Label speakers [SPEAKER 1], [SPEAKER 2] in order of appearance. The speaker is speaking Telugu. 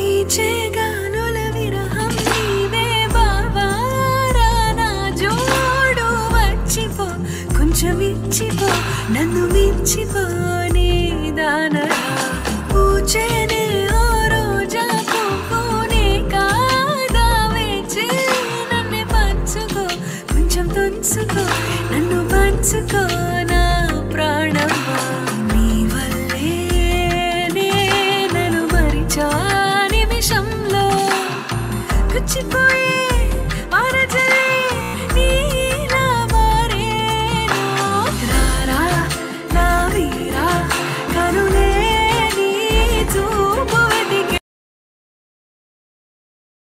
[SPEAKER 1] వీచే గాలుల విరహం నీవే బావా నా జోడు వచ్చిపో కొంచెం ఇచ్చిపో నన్ను మించిపో నీ దానరా పూచేనే ఓ రోజా పువ్వునే కాదా వేచి నన్ను పంచుకో కొంచెం తుంచుకో నన్ను పంచుకో